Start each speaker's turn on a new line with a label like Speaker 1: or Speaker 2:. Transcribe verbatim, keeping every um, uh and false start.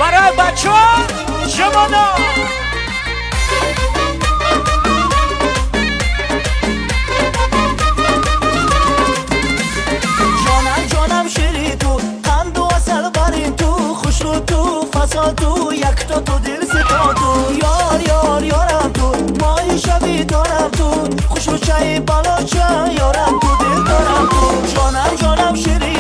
Speaker 1: برای بچه ها جمانا
Speaker 2: جانم جانم شیری تو قند و اصل بری تو خوش رو تو فساد تو یک تا تو دل ستا تو یار یار یارم تو مای شبی دارم تو خوش رو چای بالا چای یارم تو دل دارم تو جانم جانم شیری